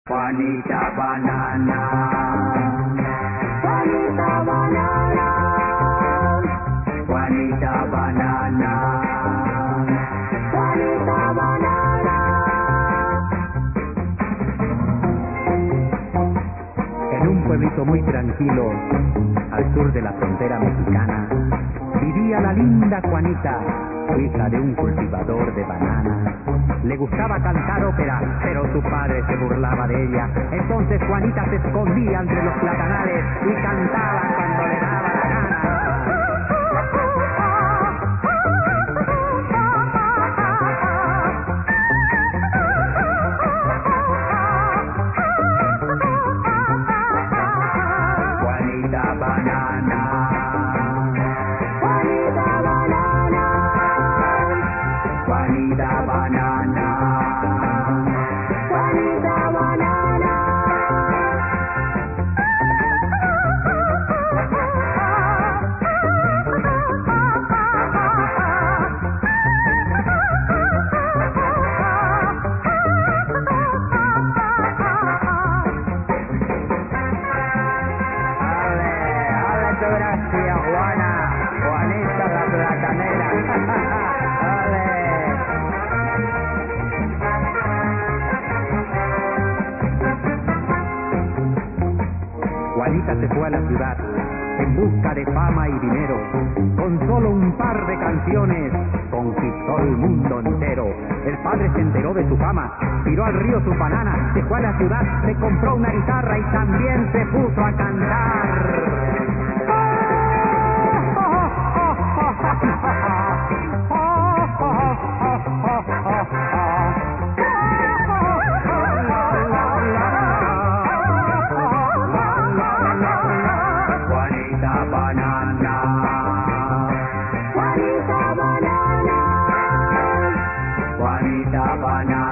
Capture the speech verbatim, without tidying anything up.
Juanita Banana, Juanita Banana, Juanita Banana, Juanita Banana. En un pueblito muy tranquilo, al sur de la frontera mexicana, vivía la linda Juanita, hija de un cultivador de bananas. Le gustaba cantar ópera, pero su padre se burlaba de ella. Entonces Juanita se escondía entre los platanales y cantaba cuando le daba la gana. Juanita Banana, Juanita Banana, Juanita Banana, Juanita Banana. Gracias, Juana, Juanita la platanera. ¡Ale! Juanita se fue a la ciudad en busca de fama y dinero. Con solo un par de canciones conquistó el mundo entero. El padre se enteró de su fama, tiró al río sus bananas, se fue a la ciudad, se compró una guitarra y también se puso a cantar. Juanita Banana, Juanita Banana, Juanita Banana.